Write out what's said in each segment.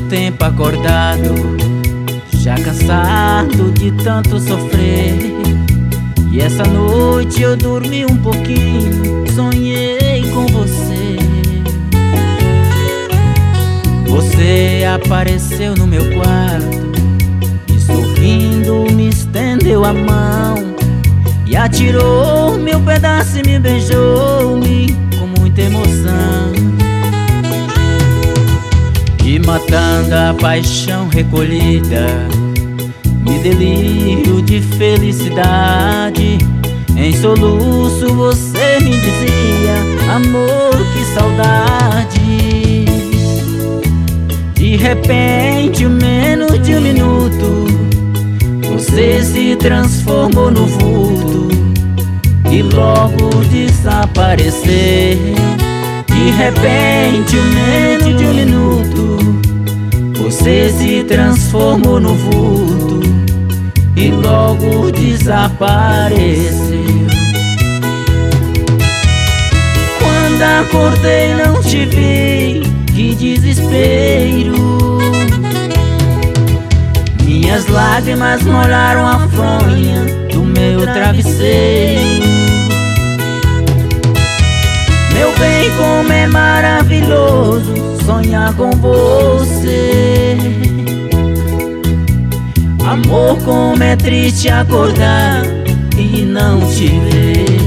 tempo acordado, já cansado de tanto sofrer. E essa noite eu dormi um pouquinho, sonhei com você. Você apareceu no meu quarto e sorrindo me estendeu a mão e atirou meu pedaço e me beijou-me com muita emoção. E matando a paixão recolhida, me delírio de felicidade. Em soluço você me dizia: amor, que saudade. De repente, em menos de um minuto, você se transformou no vulto e logo desapareceu. De repente, em menos de um minuto, você se transformou no vulto e logo desapareceu. Quando acordei não te vi, que desespero. Minhas lágrimas molharam a fronha do meu travesseiro. Meu bem, como é maravilhoso sonhar com você. Amor, como é triste acordar e não te ver.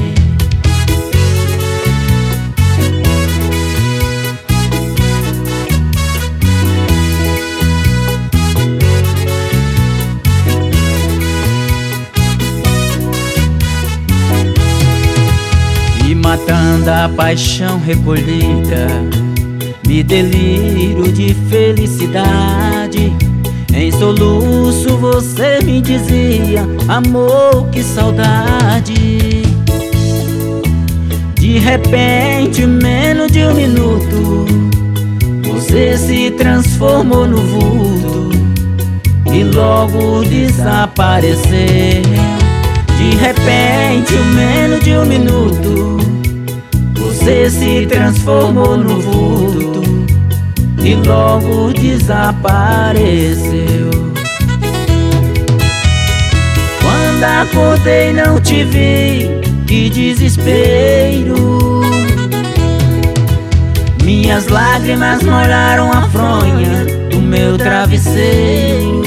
E matando a paixão recolhida, me delírio de felicidade. Em soluço você me dizia: amor, que saudade. De repente, em menos de um minuto, você se transformou no vulto e logo desapareceu. De repente, em menos de um minuto, você se transformou no vulto e logo desapareceu. Quando acordei não te vi, que desespero. Minhas lágrimas molharam a fronha do meu travesseiro.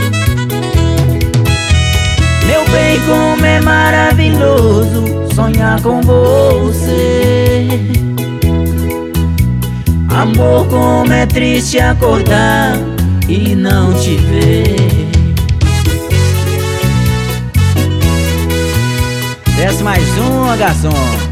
Meu bem, como é maravilhoso sonhar com você. Amor, como é triste acordar e não te ver. Desce mais uma, garçom.